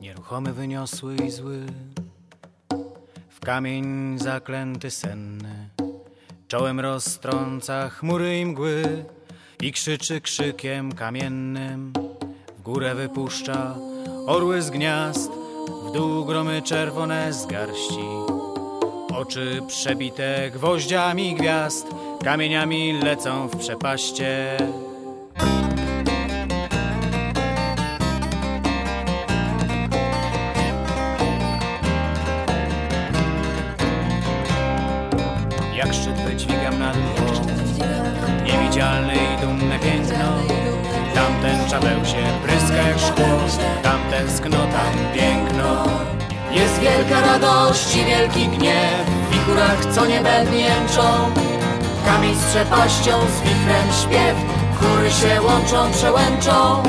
nieruchomy, wyniosły i zły, w kamień zaklęty senny, czołem roztrąca chmury i mgły i krzyczy krzykiem kamiennym. W górę wypuszcza orły z gniazd, w dół gromy czerwone z garści. Oczy przebite gwoździami gwiazd, kamieniami lecą w przepaście. Jak szczyt wydźwigam nad mgłą, niewidzialne i dumne piękno. Tamten czapeł się pryska jak szkło, tam tęsknota, piękno. Jest wielka radość i wielki gniew w wichurach, co niebem jęczą. Kamień z przepaścią, z wichrem śpiew, chóry się łączą, przełęczą.